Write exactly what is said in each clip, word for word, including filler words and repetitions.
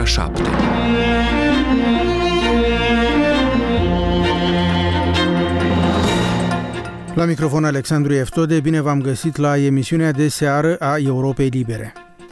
șapte. La microfon Alexandru Eftode, bine v-am găsit la emisiunea de seară a Europei Libere.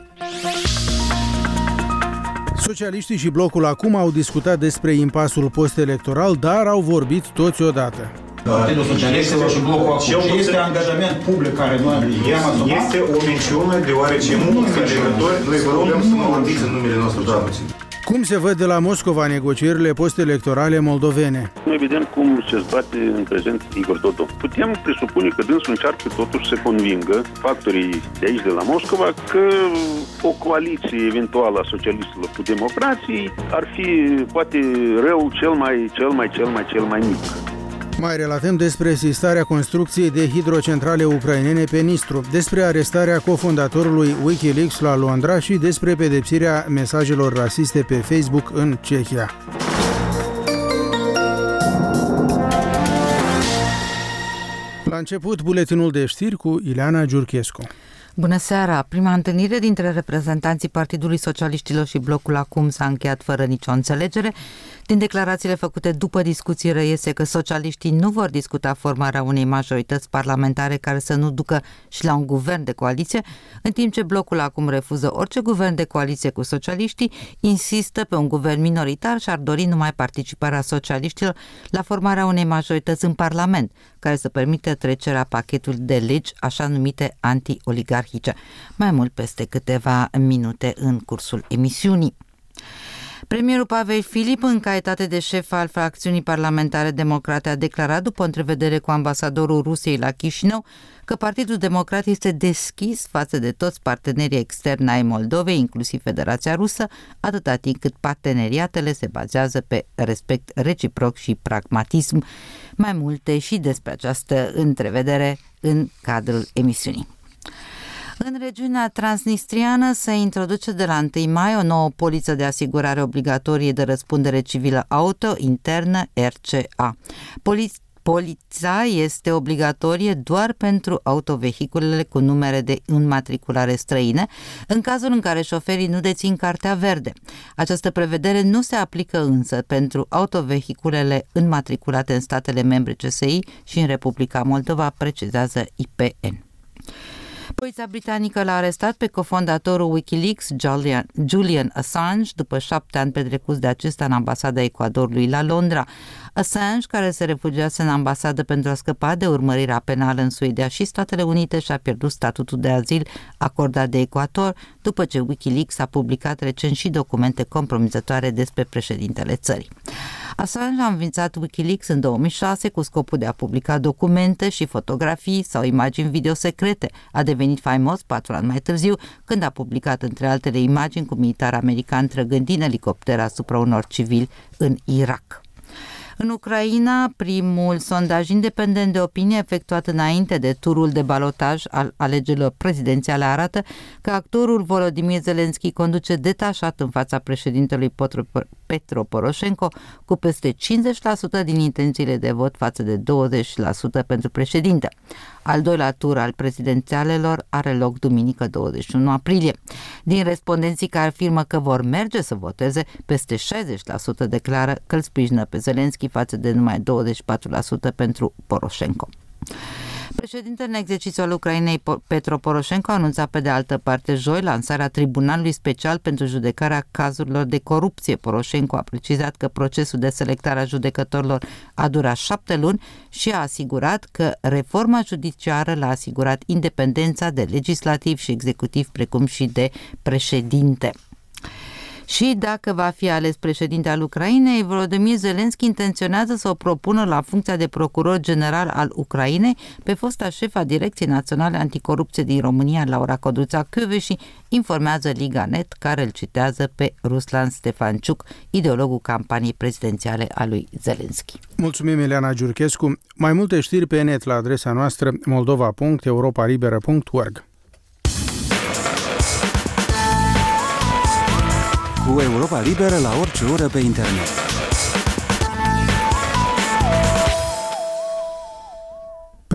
Socialiștii și blocul acum au discutat despre impasul post-electoral, dar au vorbit toți odată. Partidul Socialiștilor și blocul acum. Este angajament public care noi i-am asumat. Este o minciună, deoarece mulți alegători, noi vă rugăm să nu vorbiți în numele nostru, da. Cum se văd de la Moscova negocierile post-electorale moldovene? Noi vedem cum se zbate în prezent Igor Dodon. Putem presupune că dânsul încearcă totuși să convingă factorii de aici de la Moscova că o coaliție eventuală a socialiștilor cu democrații ar fi poate rău cel mai, cel mai, cel mai, cel mai mic. Mai relatăm despre sistarea construcției de hidrocentrale ucrainene pe Nistru, despre arestarea cofondatorului Wikileaks la Londra și despre pedepsirea mesajelor rasiste pe Facebook în Cehia. La început, buletinul de știri cu Ileana Giurchescu. Bună seara! Prima întâlnire dintre reprezentanții Partidului Socialiștilor și blocul acum s-a încheiat fără nicio înțelegere. Din declarațiile făcute după discuții reiese că socialiștii nu vor discuta formarea unei majorități parlamentare care să nu ducă și la un guvern de coaliție, în timp ce blocul acum refuză orice guvern de coaliție cu socialiștii, insistă pe un guvern minoritar și ar dori numai participarea socialiștilor la formarea unei majorități în Parlament, care să permită trecerea pachetului de legi așa numite anti-oligarhice. Mai mult peste câteva minute în cursul emisiunii. Premierul Pavel Filip, în calitate de șef al fracțiunii parlamentare democrate, a declarat după o întrevedere cu ambasadorul Rusiei la Chișinău că Partidul Democrat este deschis față de toți partenerii externi ai Moldovei, inclusiv Federația Rusă, atâta timp cât parteneriatele se bazează pe respect reciproc și pragmatism. Mai multe și despre această întrevedere în cadrul emisiunii. În regiunea transnistriană se introduce de la întâi mai o nouă poliță de asigurare obligatorie de răspundere civilă auto internă R C A. Poli- Polița este obligatorie doar pentru autovehiculele cu numere de înmatriculare străine, în cazul în care șoferii nu dețin cartea verde. Această prevedere nu se aplică însă pentru autovehiculele înmatriculate în statele membre C S I și în Republica Moldova, precizează I P N. Poliția britanică l-a arestat pe cofondatorul Wikileaks, Julian, Julian Assange, după șapte ani petrecuți de acesta în ambasada Ecuadorului la Londra. Assange, care se refugiase în ambasadă pentru a scăpa de urmărirea penală în Suedia și Statele Unite, și-a pierdut statutul de azil acordat de Ecuador, după ce Wikileaks a publicat recent și documente compromițătoare despre președintele țării. Assange a înființat Wikileaks în două mii șase cu scopul de a publica documente și fotografii sau imagini video secrete. A devenit faimos patru ani mai târziu, când a publicat între altele imagini cu militar american trăgând din elicopter asupra unor civili în Irak. În Ucraina, primul sondaj independent de opinie efectuat înainte de turul de balotaj al alegerilor prezidențiale arată că actorul Volodymyr Zelensky conduce detașat în fața președintelui Petro Poroșenko cu peste cincizeci la sută din intențiile de vot față de douăzeci la sută pentru președinte. Al doilea tur al prezidențialelor are loc duminică douăzeci și unu aprilie. Din respondenții care afirmă că vor merge să voteze, peste șaizeci la sută declară că îl sprijină pe Zelensky față de numai douăzeci și patru la sută pentru Poroșenko. Președintele în exercițiu al Ucrainei, Petro Poroșenko, a anunțat pe de altă parte joi lansarea Tribunalului Special pentru judecarea cazurilor de corupție. Poroșenko a precizat că procesul de selectare a judecătorilor a durat șapte luni și a asigurat că reforma judiciară l-a asigurat independența de legislativ și executiv, precum și de președinte. Și dacă va fi ales președinte al Ucrainei, Volodymyr Zelensky intenționează să o propună la funcția de procuror general al Ucrainei pe fosta șefa Direcției Naționale Anticorupție din România, Laura Codruța Kövesi, informează Liga.net, care îl citează pe Ruslan Stefanciuc, ideologul campaniei prezidențiale a lui Zelensky. Mulțumim, Ileana Giurchescu. Mai multe știri pe net la adresa noastră moldova punct europa liberă punct org. Cu Europa Liberă la orice oră pe internet.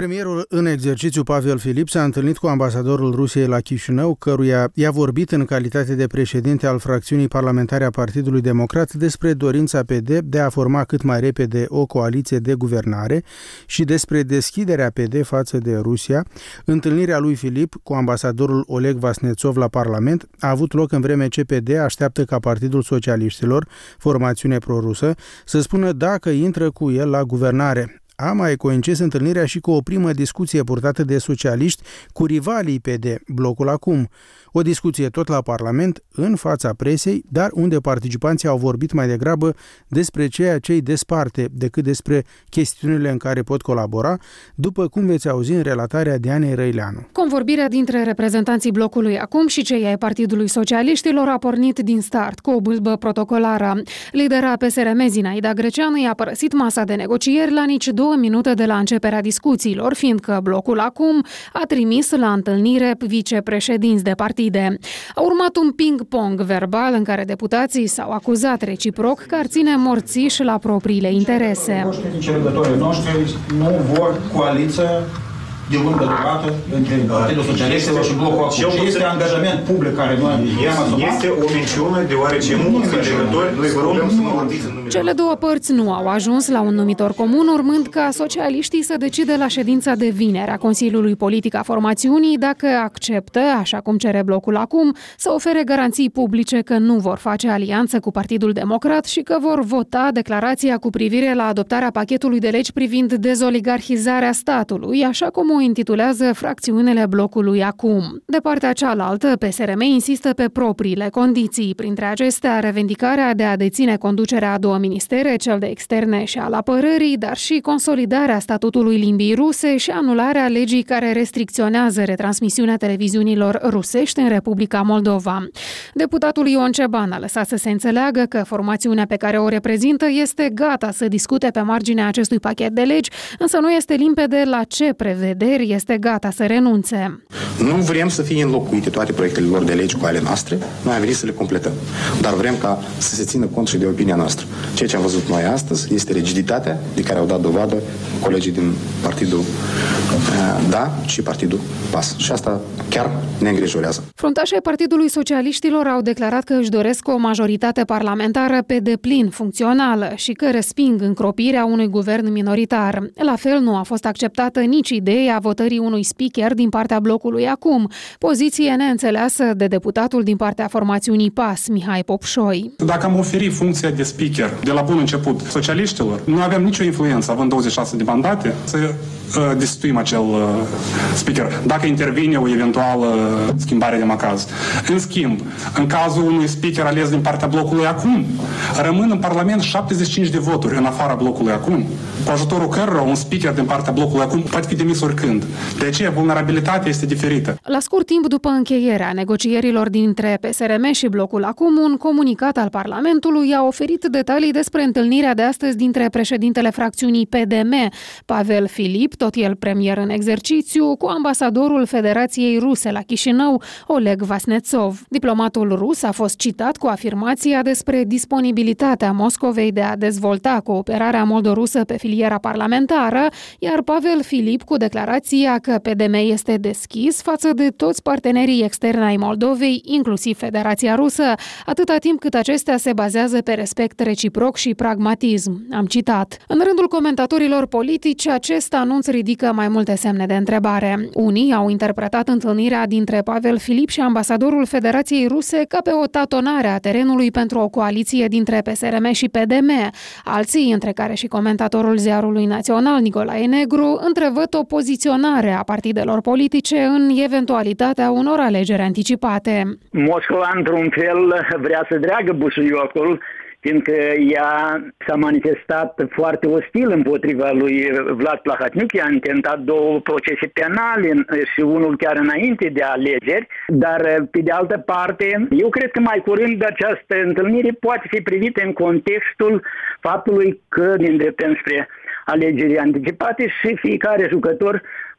Premierul în exercițiu Pavel Filip s-a întâlnit cu ambasadorul Rusiei la Chișinău, căruia i-a vorbit în calitate de președinte al fracțiunii parlamentare a Partidului Democrat despre dorința P D de a forma cât mai repede o coaliție de guvernare și despre deschiderea P D față de Rusia. Întâlnirea lui Filip cu ambasadorul Oleg Vasnețov la Parlament a avut loc în vreme ce P D așteaptă ca Partidul Socialiștilor, formațiune prorusă, să spună dacă intră cu el la guvernare. A mai coincis întâlnirea și cu o primă discuție purtată de socialiști cu rivalii P D, Blocul Acum. O discuție tot la Parlament, în fața presei, dar unde participanții au vorbit mai degrabă despre ceea ce îi desparte decât despre chestiunile în care pot colabora, după cum veți auzi în relatarea Dianei Răileanu. Convorbirea dintre reprezentanții Blocului Acum și cei ai Partidului Socialiștilor a pornit din start cu o bâlbă protocolară. Lidera P S R M Zinaida Greceanu i-a părăsit masa de negocieri la nici două minute de la începerea discuțiilor, fiindcă Blocul Acum a trimis la întâlnire vicepreședinți de partide. A urmat un ping-pong verbal în care deputații s-au acuzat reciproc că ar ține morțiși la propriile interese. Cercetătorii noștri nu vor coaliție de lungă durată între Partidul Socialiștilor și Blocul Acum. Și este angajament public care noi am asumat. Este o minciună, deoarece mulți alegători noi vă rugăm să nu vorbiți în numele. Cele două părți nu au ajuns la un numitor comun, urmând ca socialiștii să decide la ședința de vineri a Consiliului Politic a formațiunii dacă acceptă, așa cum cere Blocul Acum, să ofere garanții publice că nu vor face alianță cu Partidul Democrat și că vor vota declarația cu privire la adoptarea pachetului de legi privind dezoligarhizarea statului, așa cum o intitulează fracțiunile Blocului Acum. De partea cealaltă, P S R M insistă pe propriile condiții, printre acestea revendicarea de a deține conducerea a două ministere, cel de externe și al apărării, dar și consolidarea statutului limbii ruse și anularea legii care restricționează retransmisiunea televiziunilor rusești în Republica Moldova. Deputatul Ion Ceban a lăsat să se înțeleagă că formațiunea pe care o reprezintă este gata să discute pe marginea acestui pachet de legi, însă nu este limpede la ce prevederi este gata să renunțe. Nu vrem să fie înlocuite toate proiectele lor de legi cu ale noastre, noi am venit să le completăm. Dar vrem ca să se țină cont și de opinia noastră. Ceea ce am văzut noi astăzi este rigiditatea de care au dat dovadă colegii din Partidul Da și Partidul Pas. Și asta chiar ne îngrijorează. Fruntașii Partidului Socialiștilor au declarat că își doresc o majoritate parlamentară pe deplin funcțională și că resping încropirea unui guvern minoritar. La fel nu a fost acceptată nici ideea votării unui speaker din partea Blocului Acum, poziție neînțeleasă de deputatul din partea formațiunii Pas, Mihai Popșoi. Dacă am oferit funcția de speaker de la bun început socialiștilor, nu aveam nicio influență, având douăzeci și șase de mandate, să uh, destituim acel uh, speaker, dacă intervine o eventuală schimbare de macaz. În schimb, în cazul unui speaker ales din partea Blocului Acum, rămân în Parlament șaptezeci și cinci de voturi în afara Blocului Acum, cu ajutorul cărora un speaker din partea Blocului Acum poate fi demis oricând. De aceea, vulnerabilitatea este diferită. La scurt timp după încheierea negocierilor dintre P S R M și Blocul Acum, un comunicat al Parlamentului a oferit detalii despre întâlnirea de astăzi dintre președintele fracțiunii P D M, Pavel Filip, tot el premier în exercițiu, cu ambasadorul Federației Ruse la Chișinău, Oleg Vasnețov. Diplomatul rus a fost citat cu afirmația despre disponibilitatea Moscovei de a dezvolta cooperarea moldorusă pe filiera parlamentară, iar Pavel Filip cu declarația că P D M este deschis față de toți partenerii externi ai Moldovei, inclusiv Federația Rusă, atâta timp cât acestea se bazează pe respect reciproc și pragmatism. Am citat. În rândul comentatorilor politici, acest anunț ridică mai multe semne de întrebare. Unii au interpretat întâlnirea dintre Pavel Filip și ambasadorul Federației Ruse ca pe o tatonare a terenului pentru o coaliție dintre P S R M și P D M. Alții, între care și comentatorul Ziarului Național Nicolae Negru, întrevăd o poziționare a partidelor politice în eventualitatea unor alegeri anticipate. Moscova, într-un fel, vrea să dreagă busuiocul, fiindcă ea s-a manifestat foarte ostil împotriva lui Vlad Plahotniuc, i-a intentat două procese penale și unul chiar înainte de alegeri, dar pe de altă parte, eu cred că mai curând această întâlnire poate fi privită în contextul faptului că ne îndreptăm spre alegeri anticipate și fiecare jucător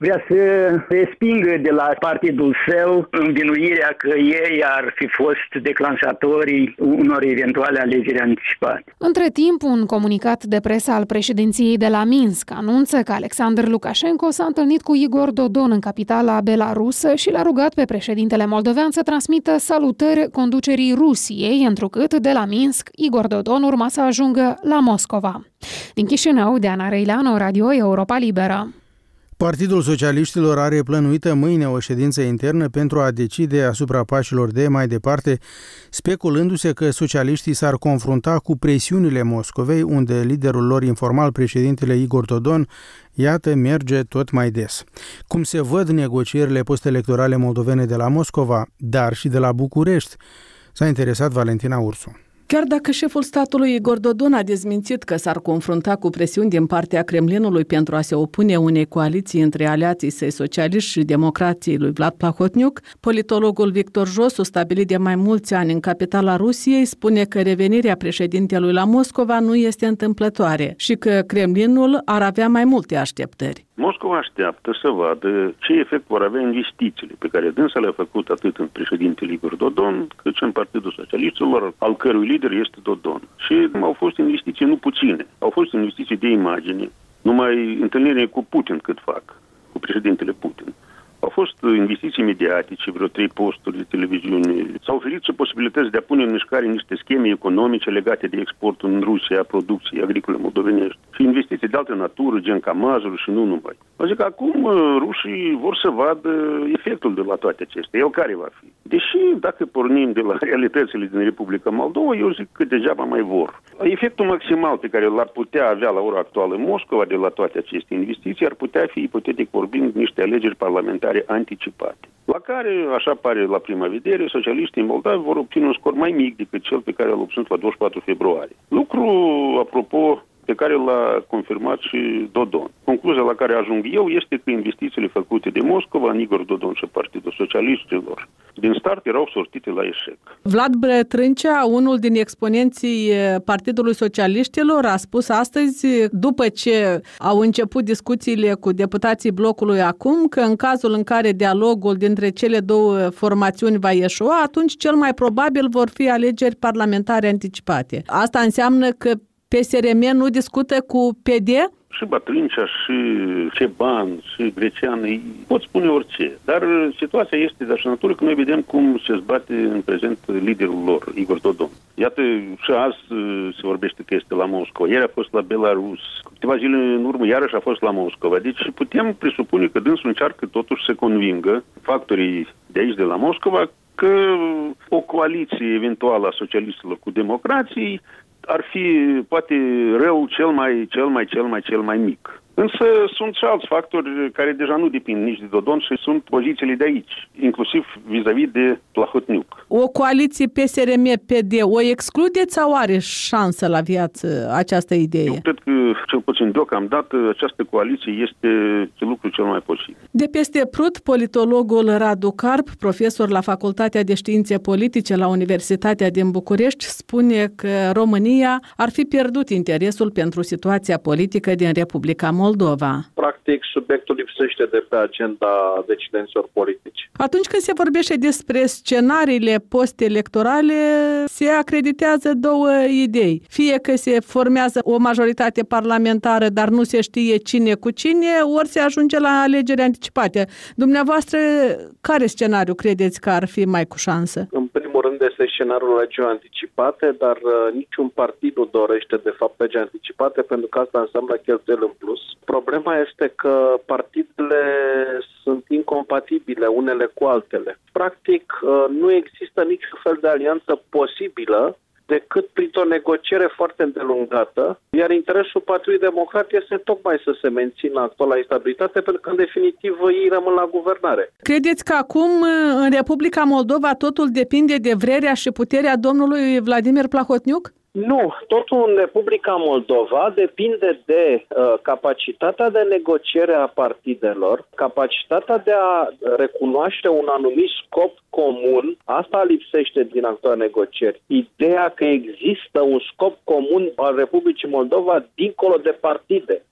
vrea să respingă de la partidul său învinuirea că ei ar fi fost declanșatorii unor eventuale alegeri anticipate. Între timp, un comunicat de presă al președinției de la Minsk anunță că Alexander Lukashenko s-a întâlnit cu Igor Dodon în capitala belarusă și l-a rugat pe președintele moldovean să transmită salutări conducerii Rusiei, întrucât de la Minsk Igor Dodon urma să ajungă la Moscova. Din Chișinău, Diana Răileanu, Radio Europa Liberă. Partidul Socialiștilor are plănuită mâine o ședință internă pentru a decide asupra pașilor de mai departe, speculându-se că socialiștii s-ar confrunta cu presiunile Moscovei, unde liderul lor informal, președintele Igor Dodon, iată, merge tot mai des. Cum se văd negocierile postelectorale moldovene de la Moscova, dar și de la București? S-a interesat Valentina Ursu. Chiar dacă șeful statului Igor Dodon a dezmințit că s-ar confrunta cu presiuni din partea Kremlinului pentru a se opune unei coaliții între aliații săi socialiști și democrații lui Vlad Plahotniuc, politologul Victor Josu, stabilit de mai mulți ani în capitala Rusiei, spune că revenirea președintelui la Moscova nu este întâmplătoare și că Kremlinul ar avea mai multe așteptări. Moscova așteaptă să vadă ce efect vor avea investițiile pe care dânsa le-a făcut atât în președintele Igor Dodon, cât și în Partidul Socialiștilor, al cărui lider este Dodon. Și au fost investiții nu puține. Au fost investiții de imagine, numai întâlnirile cu Putin cât fac, cu președintele Putin. Au fost investiții mediatice, vreo trei posturi de televiziune. S-au oferit și posibilități de a pune în mișcare niște scheme economice legate de exportul în Rusia a producției agricole moldovenești. Și investiții de altă natură, gen camazuri și nu numai. Adică că acum rușii vor să vadă efectul de la toate acestea. El care va fi? Deși, dacă pornim de la realitățile din Republica Moldova, eu zic că degeaba mai vor. Efectul maximal pe care l-ar putea avea la ora actuală Moscova de la toate aceste investiții ar putea fi, ipotetic vorbind, niște alegeri parlamentare anticipate, la care, așa pare la prima vedere, socialiștii moldavi vor obține un scor mai mic decât cel pe care l-au obținut la douăzeci și patru februarie. Lucru, apropo, pe care l-a confirmat și Dodon. Concluzia la care ajung eu este că investițiile făcute de Moscova în Igor Dodon și Partidul Socialiștilor din start erau sortite la eșec. Vlad Trâncea, unul din exponenții Partidului Socialiștilor, a spus astăzi, după ce au început discuțiile cu deputații blocului acum, că în cazul în care dialogul dintre cele două formațiuni va ieșua, atunci cel mai probabil vor fi alegeri parlamentare anticipate. Asta înseamnă că P S R M nu discută cu P D? Și Bătrâncea, și Ceban, și Grecean, pot spune orice. Dar situația este de așa natură că noi vedem cum se zbate în prezent liderul lor, Igor Dodon. Iată, și azi se vorbește că este la Moscova. Ieri a fost la Belarus. Câteva zile în urmă iarăși a fost la Moscova. Deci putem presupune că dânsul încearcă totuși să convingă factorii de aici, de la Moscova, că o coaliție eventuală a socialiștilor cu democrații ar fi, poate, rău cel mai, cel mai, cel mai, cel mai mic. Însă sunt și alți factori care deja nu depind nici de Dodon și sunt pozițiile de aici, inclusiv vis-a-vis de Plahotniuc. O coaliție P S R M P D o excludeți sau are șansă la viață această idee? Eu cred că, cel puțin deocamdată, această coaliție este lucru cel mai posibil. De peste Prut, politologul Radu Carp, profesor la Facultatea de Științe Politice la Universitatea din București, spune că România ar fi pierdut interesul pentru situația politică din Republica Moldova. Practic, subiectul lipsește de pe agenda decidenților politici. Atunci când se vorbește despre scenariile post-electorale, se acreditează două idei. Fie că se formează o majoritate parlamentară, dar nu se știe cine cu cine, ori se ajunge la alegeri anticipate. Dumneavoastră, care scenariu credeți că ar fi mai cu șansă? În primul rând este scenariul alegeri anticipate, dar uh, niciun partid nu dorește de fapt alegeri anticipate, pentru că asta înseamnă cheltuieli în plus. Problema este că partidele sunt incompatibile unele cu altele. Practic, nu există niciun fel de alianță posibilă decât printr-o negociere foarte îndelungată, iar interesul Partidului Democrat este tocmai să se mențină actuala stabilitate, pentru că, în definitiv, ei rămân la guvernare. Credeți că acum, în Republica Moldova, totul depinde de vrerea și puterea domnului Vladimir Plahotniuc? Nu, totul în Republica Moldova depinde de uh, capacitatea de negociere a partidelor, capacitatea de a recunoaște un anumit scop comun. Asta lipsește din actuala negocieri. Ideea că există un scop comun al Republicii Moldova dincolo de partide.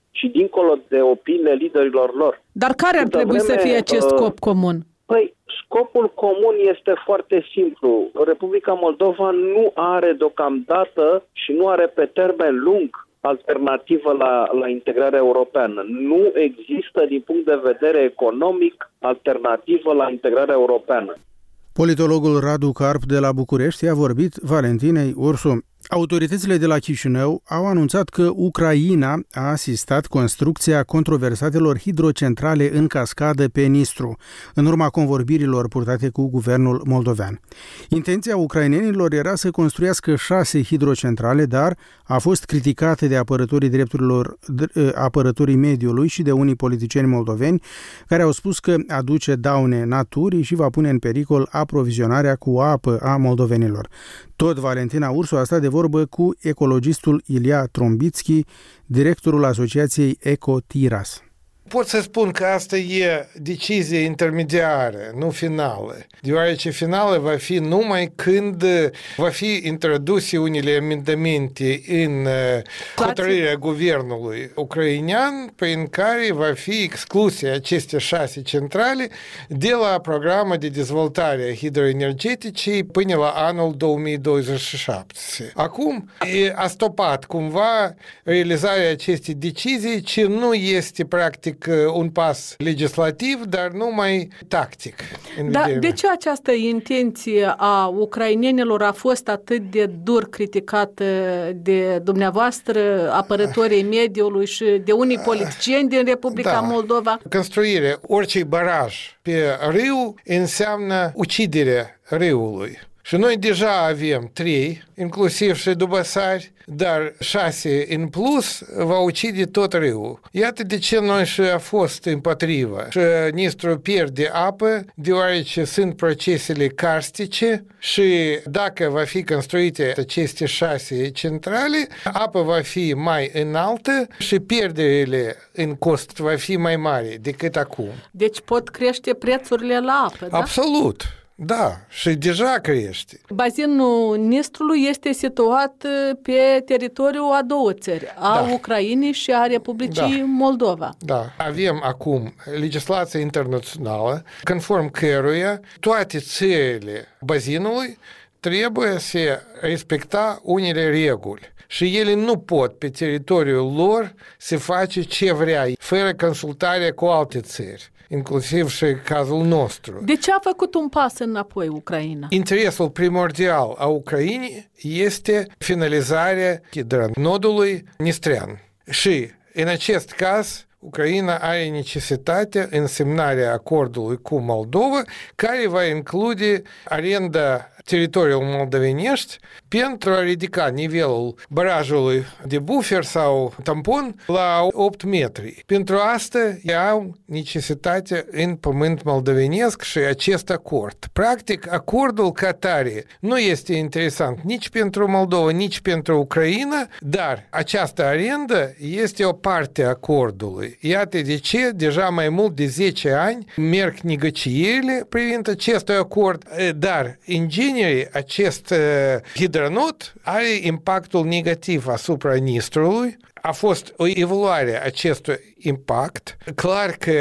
și dincolo de opiniile liderilor lor. Dar care ar trebui vreme, să fie acest scop comun? Păi, scopul comun este foarte simplu. Republica Moldova nu are deocamdată și nu are pe termen lung alternativă la, la integrarea europeană. Nu există, din punct de vedere economic, alternativă la integrarea europeană. Politologul Radu Carp de la București a vorbit Valentinei Ursu. Autoritățile de la Chișinău au anunțat că Ucraina a asistat construcția controversatelor hidrocentrale în cascadă pe Nistru, în urma convorbirilor purtate cu guvernul moldovean. Intenția ucrainenilor era să construiască șase hidrocentrale, dar a fost criticată de apărătorii drepturilor, apărătorii mediului și de unii politicieni moldoveni, care au spus că aduce daune naturii și va pune în pericol aprovizionarea cu apă a moldovenilor. Tot Valentina Ursu a stat de vorbă cu ecologistul Ilia Trombitski, directorul asociației Ecotiras. Pot să spun că asta e decizie intermediară, nu finală, deoarece finală va fi numai când va fi introduse unele amendamente în hotărârea guvernului ucrainean, prin care va fi excluse aceste șase centrale de la programul de dezvoltare hidroenergetice până la anul două mii douăzeci și șapte. Acum a stopat cumva realizarea acestei decizii, ce nu este practic un pas legislativ, dar numai tactic. Dar de ce această intenție a ucrainenilor a fost atât de dur criticată de dumneavoastră, apărătorii mediului și de unii politicieni din Republica da. Moldova? Construirea orice baraj pe râu înseamnă uciderea râului. Și noi deja avem trei, inclusiv și Dubăsari, dar șase în plus va ucide tot râul. Iată de ce noi și a fost împotrivă. Și Nistru pierde apă, deoarece sunt procesele karstice și dacă va fi construite aceste șase centrale, apa va fi mai înaltă și pierderile în cost va fi mai mare decât acum. Deci pot crește prețurile la apă, da? Absolut. Da, și deja crește. Bazinul Nistrului este situat pe teritoriul a două țări, a da. Ucrainei și a Republicii da. Moldova. Da, avem acum legislație internațională, conform căruia toate țările bazinului trebuie să respecta unele reguli. Și ele nu pot pe teritoriul lor să face ce vrea, fără consultare cu alte țări, inclusiv și cazul nostru. De ce a făcut un pas înapoi Ucraina? Interesul primordial a Ucrainei este finalizarea hidronodului Nistrean. Și, în acest caz, Ucraina are necesitatea însemnarea acordului cu Moldova, care va include arenda teritoriul moldovenești pentru a ridica nivelul barajului de buffer sau tampon la opt metri. Pentru asta au necesitatea în pământ moldovenesc și acest acord. Practic, acordul ca tare nu este interesant nici pentru Moldova, nici pentru Ucraina, dar această arendă este o parte a acordului. Iată de ce deja mai mult de zece ani merg negocierile privind acest acord, dar în genere acest hidronod are impactul negativ asupra Nistrului. A fost o evaluare acestui impact. Clar că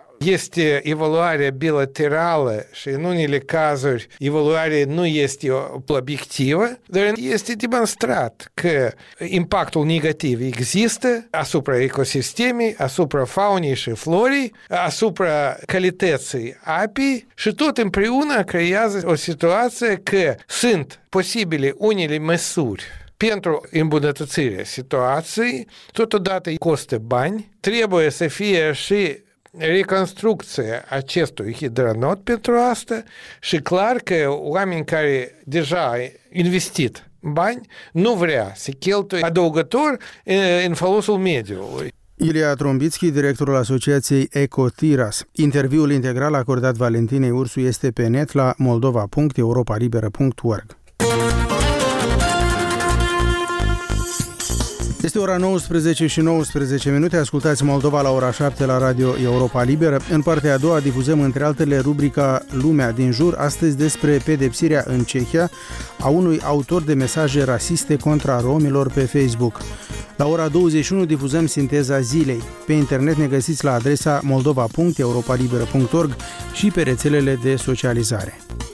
este evaluarea bilaterală și în unele cazuri evaluarea nu este obiectivă, dar este demonstrat că impactul negativ există asupra ecosistemei, asupra faunei și florii, asupra calității apei și tot împreună creează o situație că sunt posibile unele măsuri pentru îmbunătățirea situației, totodată costă bani, trebuie să fie și reconstrucția acestui hidronod pentru asta și clar că oameni care deja au investit bani nu vrea să cheltuie adăugător în folosul mediului. Ilia Trombitski, directorul asociației Ecotiras. Interviul integral acordat Valentinei Ursu este pe net la moldova punct europa liberă punct org. Este ora nouăsprezece și nouăsprezece minute, ascultați Moldova la ora șapte la Radio Europa Liberă. În partea a doua difuzăm între altele rubrica Lumea din jur, astăzi despre pedepsirea în Cehia a unui autor de mesaje rasiste contra romilor pe Facebook. La ora douăzeci și unu difuzăm sinteza zilei. Pe internet ne găsiți la adresa moldova punct europa liberă punct org și pe rețelele de socializare.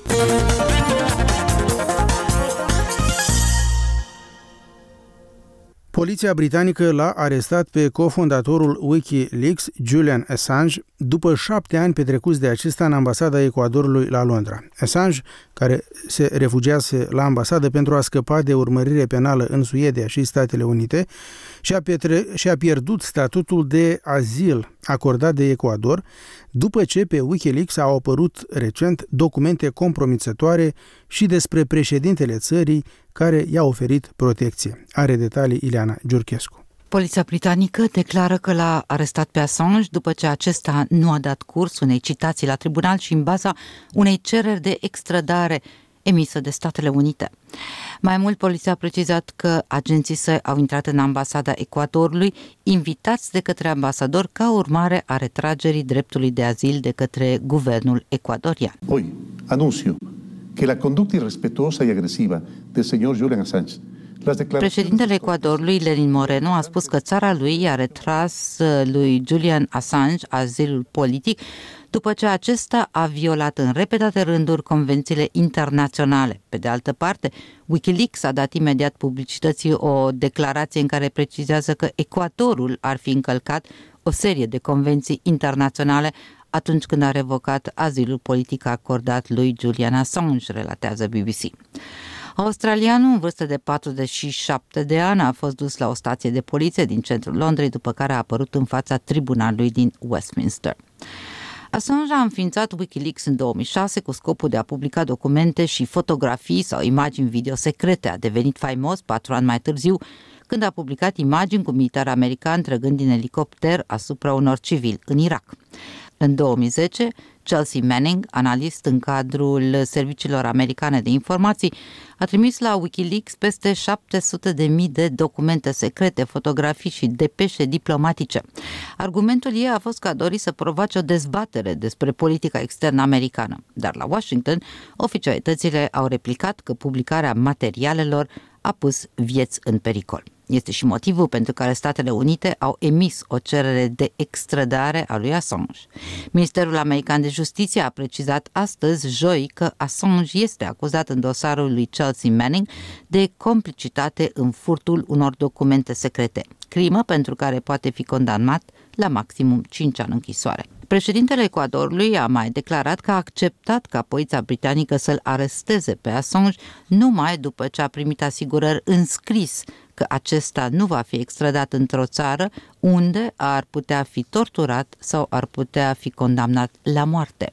Poliția britanică l-a arestat pe cofondatorul Wikileaks, Julian Assange, după șapte ani petrecuți de acesta în ambasada Ecuadorului la Londra. Assange, care se refugiase la ambasadă pentru a scăpa de urmărire penală în Suedia și Statele Unite, și-a, petre- și-a pierdut statutul de azil acordat de Ecuador, după ce pe Wikileaks au apărut recent documente compromițătoare și despre președintele țării care i-a oferit protecție. Are detalii Ileana Giurchescu. Poliția britanică declară că l-a arestat pe Assange după ce acesta nu a dat curs unei citații la tribunal și în baza unei cereri de extradare emisă de Statele Unite. Mai mult, poliția a precizat că agenții săi au intrat în ambasada Ecuadorului, invitați de către ambasador ca urmare a retragerii dreptului de azil de către guvernul ecuadorian. Hoy anuncio que la conducta irrespetuosa y agresiva del señor Julian Assange. Președintele Ecuadorului, Lenin Moreno, a spus că țara lui i-a retras lui Julian Assange azilul politic după ce acesta a violat în repetate rânduri convențiile internaționale. Pe de altă parte, Wikileaks a dat imediat publicității o declarație în care precizează că Ecuadorul ar fi încălcat o serie de convenții internaționale atunci când a revocat azilul politic acordat lui Julian Assange, relatează B B C. Australianul, în vârstă de patruzeci și șapte de ani, a fost dus la o stație de poliție din centrul Londrei, după care a apărut în fața tribunalului din Westminster. Assange a înființat Wikileaks în două mii șase cu scopul de a publica documente și fotografii sau imagini video secrete. A devenit faimos patru ani mai târziu, când a publicat imagini cu militari americani trăgând din elicopter asupra unor civili în Irak. În două mii zece, Chelsea Manning, analist în cadrul serviciilor americane de informații, a trimis la Wikileaks peste șapte sute de mii de documente secrete, fotografii și depeșe diplomatice. Argumentul ei a fost că a dorit să provoace o dezbatere despre politica externă americană, dar la Washington, oficialitățile au replicat că publicarea materialelor a pus vieți în pericol. Este și motivul pentru care Statele Unite au emis o cerere de extradare a lui Assange. Ministerul American de Justiție a precizat astăzi, joi, că Assange este acuzat în dosarul lui Chelsea Manning de complicitate în furtul unor documente secrete, crimă pentru care poate fi condamnat la maximum cinci ani închisoare. Președintele Ecuadorului a mai declarat că a acceptat ca poliția britanică să-l aresteze pe Assange numai după ce a primit asigurări în scris că acesta nu va fi extradat într-o țară unde ar putea fi torturat sau ar putea fi condamnat la moarte.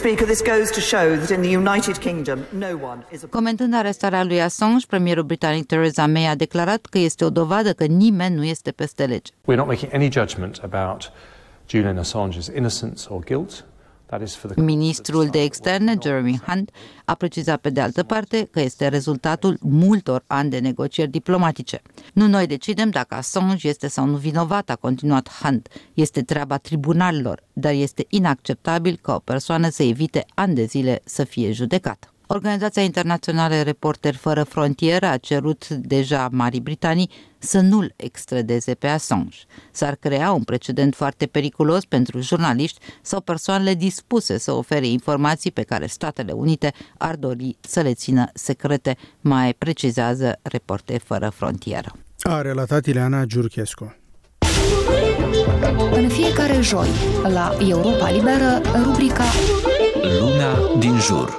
Comentând arestarea lui Assange, premierul britanic Theresa May a declarat că este o dovadă că nimeni nu este peste lege. We're not making any judgment about Julian Assange's innocence or guilt. Ministrul de externe, Jeremy Hunt, a precizat pe de altă parte că este rezultatul multor ani de negocieri diplomatice. Nu noi decidem dacă Assange este sau nu vinovat, a continuat Hunt. Este treaba tribunalelor, dar este inacceptabil ca o persoană să evite ani de zile să fie judecată. Organizația internațională Reporteri Fără Frontiere a cerut deja Marii Britanii să nu-l extradeze pe Assange. S-ar crea un precedent foarte periculos pentru jurnaliști sau persoanele dispuse să ofere informații pe care Statele Unite ar dori să le țină secrete, mai precizează Reporteri Fără Frontieră. A relatat Ileana Giurchescu. În fiecare joi, la Europa Liberă, rubrica Lumea din jur.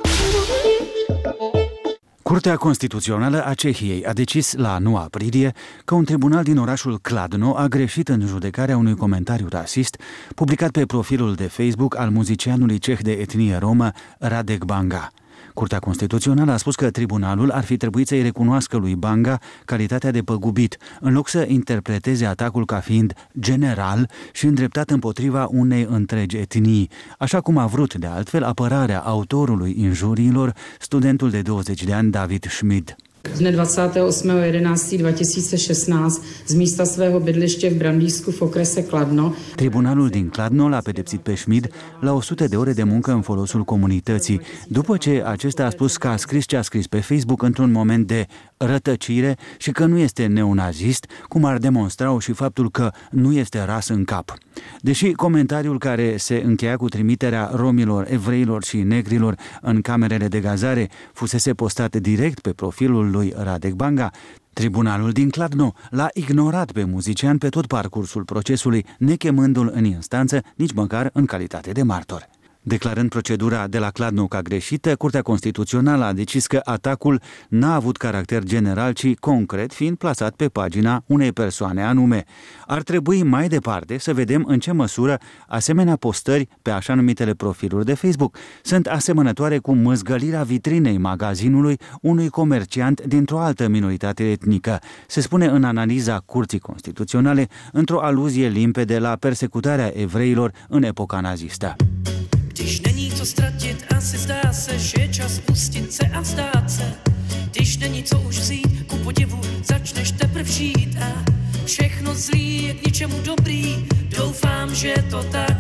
Curtea Constituțională a Cehiei a decis la nouă aprilie că un tribunal din orașul Kladno a greșit în judecarea unui comentariu rasist publicat pe profilul de Facebook al muzicianului ceh de etnie romă Radek Banga. Curtea Constituțională a spus că tribunalul ar fi trebuit să-i recunoască lui Banga calitatea de păgubit, în loc să interpreteze atacul ca fiind general și îndreptat împotriva unei întregi etnii, așa cum a vrut de altfel apărarea autorului injuriilor, studentul de douăzeci de ani David Schmid. Dne dvacátého osmého jedenáctého dva tisíce šestnáct z místa svého bydliště v Brandýsku v okrese Kladno. Tribunalul din Kladno l-a pedepsit pe Schmid la o sută de ore de muncă în folosul comunității, după ce acesta a spus că a scris ce a scris pe Facebook într-un moment de rătăcire și că nu este neonazist, cum ar demonstra și faptul că nu este ras în cap. Deși comentariul care se încheia cu trimiterea romilor, evreilor și negrilor în camerele de gazare fusese postat direct pe profilul lui Radek Banga, Tribunalul din Kladno l-a ignorat pe muzician pe tot parcursul procesului, nechemându-l în instanță nici măcar în calitate de martor. Declarând procedura de la Kladno ca greșită, Curtea Constituțională a decis că atacul n-a avut caracter general, ci concret, fiind plasat pe pagina unei persoane anume. Ar trebui mai departe să vedem în ce măsură asemenea postări pe așa numitele profiluri de Facebook sunt asemănătoare cu măzgălirea vitrinei magazinului unui comerciant dintr-o altă minoritate etnică, se spune în analiza Curții Constituționale, într-o aluzie limpede la persecutarea evreilor în epoca nazistă. Když není co ztratit a se zdá se, že je čas pustit se a vzdát se. Když není co už vzít, ku podivu začneš teprv žít a všechno zlý je k ničemu dobrý, doufám, že je to tak.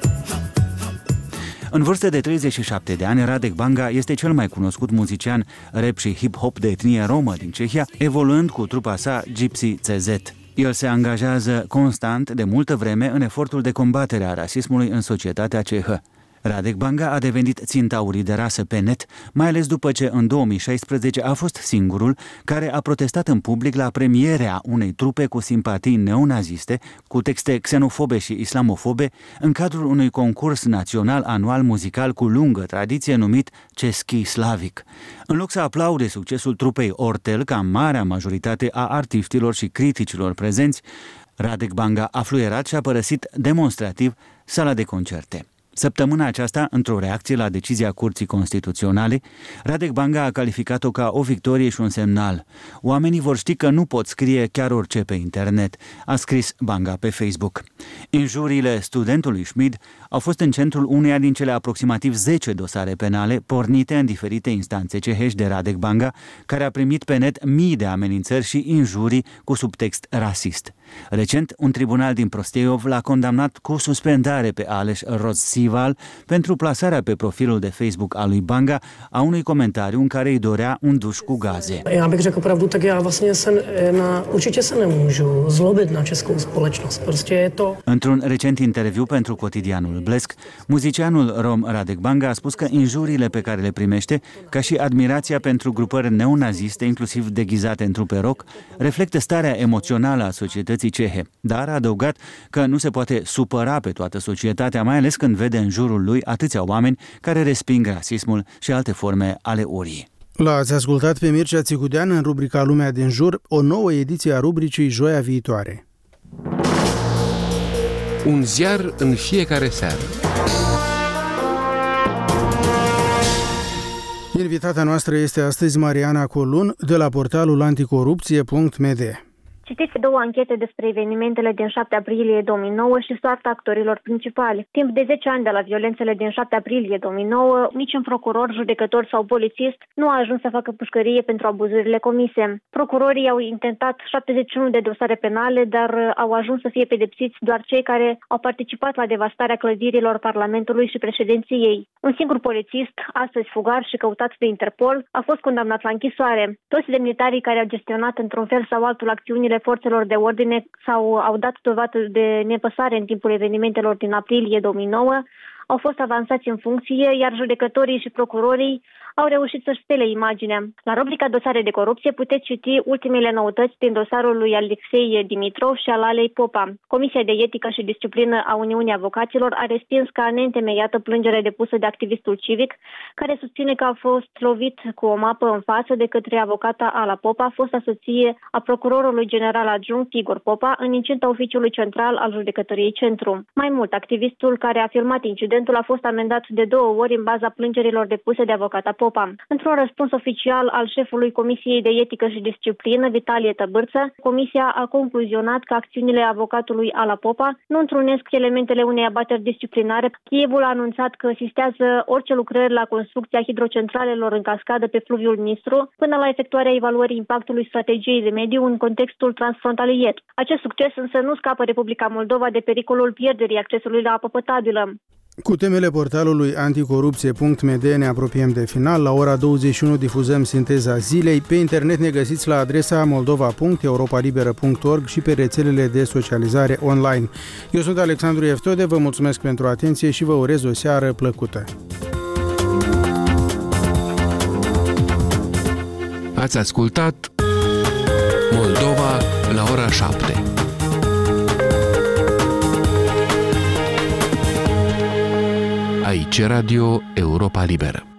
În vârstă de treizeci și șapte de ani, Radek Banga este cel mai cunoscut muzician rap și hip-hop de etnie romă din Cehia, evoluând cu trupa sa Gypsy C Z. El se angajează constant de multă vreme în efortul de combatere a rasismului în societatea cehă. Radek Banga a devenit ținta urii de rasă pe net, mai ales după ce în două mii șaisprezece a fost singurul care a protestat în public la premierea unei trupe cu simpatii neonaziste, cu texte xenofobe și islamofobe, în cadrul unui concurs național anual muzical cu lungă tradiție numit Český Slavík. În loc să aplaude succesul trupei Ortel, ca marea majoritate a artiștilor și criticilor prezenți, Radek Banga a fluierat și a părăsit demonstrativ sala de concerte. Săptămâna aceasta, într-o reacție la decizia Curții Constituționale, Radek Banga a calificat-o ca o victorie și un semnal. Oamenii vor ști că nu pot scrie chiar orice pe internet, a scris Banga pe Facebook. Injuriile studentului Schmid au fost în centrul uneia din cele aproximativ zece dosare penale pornite în diferite instanțe cehești de Radek Banga, care a primit pe net mii de amenințări și injurii cu subtext rasist. Recent, un tribunal din Prosteiov l-a condamnat cu suspendare pe Aleš Rozsival pentru plasarea pe profilul de Facebook al lui Banga a unui comentariu în care îi dorea un duș cu gaze. Já bych řekl pravdu, tak já vlastně se na, určitě se nemůžu zlobit na českou společnost. Prostě je to... Într-un recent interviu pentru cotidianul Blesk, muzicianul rom Radek Banga a spus că injuriile pe care le primește, ca și admirația pentru grupări neonaziste, inclusiv deghizate în trupe rock, reflectă starea emoțională a societății cehe, dar a adăugat că nu se poate supăra pe toată societatea, mai ales când vede în jurul lui atâția oameni care resping rasismul și alte forme ale urii. L-ați ascultat pe Mircea Țicudean în rubrica Lumea din jur, o nouă ediție a rubricii joia viitoare. Un ziar în fiecare seară. Invitata noastră este astăzi Mariana Colun de la portalul anticorupție punct m d. Citiți două anchete despre evenimentele din șapte aprilie două mii nouă și soarta actorilor principali. Timp de zece ani de la violențele din șapte aprilie două mii nouă, niciun procuror, judecător sau polițist nu a ajuns să facă pușcărie pentru abuzurile comise. Procurorii au intentat șaptezeci și unu de dosare penale, dar au ajuns să fie pedepsiți doar cei care au participat la devastarea clădirilor Parlamentului și președinției. Un singur polițist, astăzi fugar și căutat de Interpol, a fost condamnat la închisoare. Toți demnitarii care au gestionat într-un fel sau altul acțiunile forțelor de ordine sau au dat dovadă de nepăsare în timpul evenimentelor din aprilie două mii nouă, au fost avansați în funcție, iar judecătorii și procurorii au reușit să-și stele imaginea. La rubrica Dosare de corupție puteți citi ultimele noutăți din dosarul lui Alexei Dimitrov și al Alei Popa. Comisia de etică și disciplină a Uniunii Avocaților a respins ca neîntemeiată plângere depusă de activistul civic, care susține că a fost lovit cu o mapă în față de către avocata Ala Popa, fosta soție a procurorului general adjunct Igor Popa, în incinta oficiului central al judecătoriei Centru. Mai mult, activistul care a filmat incidentul Incidentul a fost amendat de două ori în baza plângerilor depuse de avocata Popa. Într-un răspuns oficial al șefului Comisiei de Etică și Disciplină, Vitalie Tăbârță, Comisia a concluzionat că acțiunile avocatului Ala Popa nu întrunesc elementele unei abateri disciplinare. Kievul a anunțat că asistează orice lucrări la construcția hidrocentralelor în cascadă pe fluviul Nistru, până la efectuarea evaluării impactului strategiei de mediu în contextul transfrontalier. Acest succes însă nu scapă Republica Moldova de pericolul pierderii accesului la apă potabilă. Cu temele portalului anticorupție punct m d ne apropiem de final. La ora douăzeci și unu difuzăm sinteza zilei. Pe internet ne găsiți la adresa moldova punct europa liberă punct org și pe rețelele de socializare online. Eu sunt Alexandru Eftode, vă mulțumesc pentru atenție și vă urez o seară plăcută. Ați ascultat Moldova la ora șapte. Aici Radio Europa Liberă.